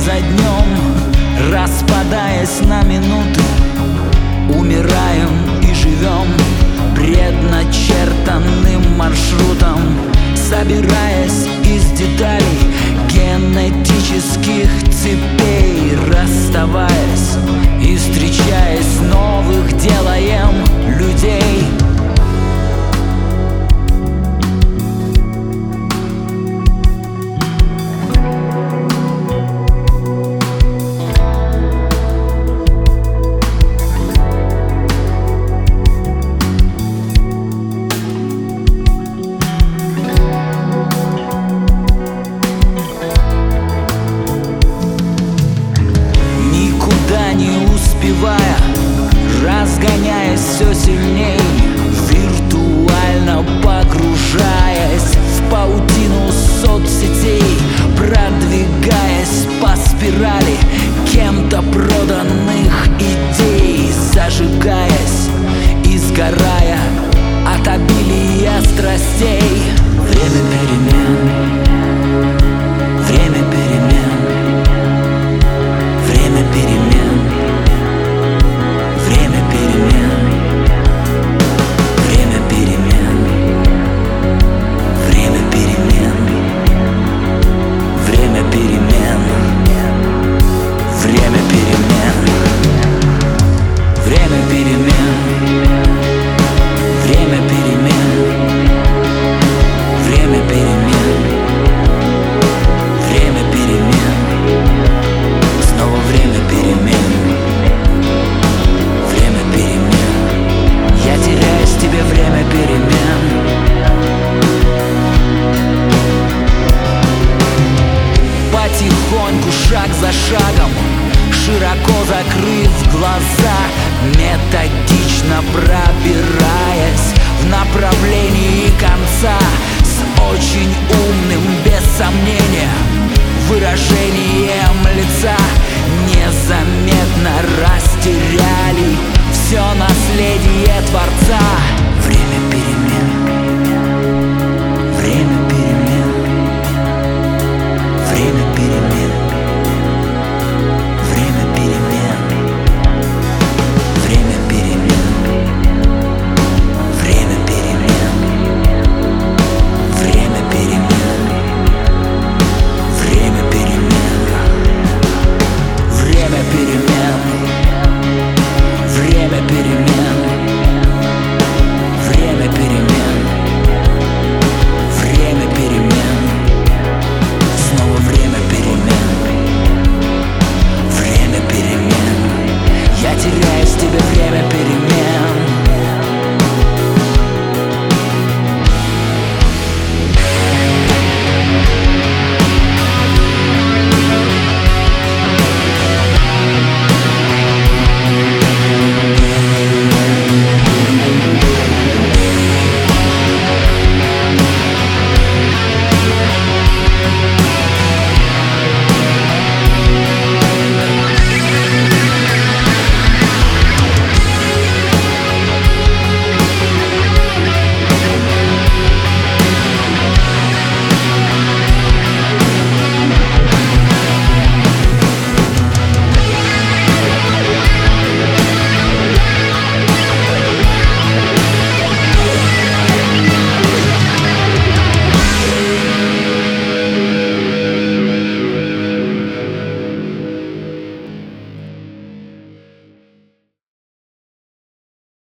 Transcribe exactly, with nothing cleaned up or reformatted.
за днем, распадаясь на минуты, умираем и живем предначертанным маршрутом, собираясь из деталей генетических цепей, расставаясь и встречаясь, новых делаем людей. Разгоняясь все сильней, виртуально погружаясь в паутину соцсетей, продвигаясь по спирали кем-то проданных идей, зажигаясь и сгорая от обилия страстей. Время перемен, время перемен, время перемен. Потихоньку, шаг за шагом, широко закрыв глаза, методично пробираясь в направлении конца, с очень умным, без сомнения, выражением лица, незаметно растеряли все наследие Творца.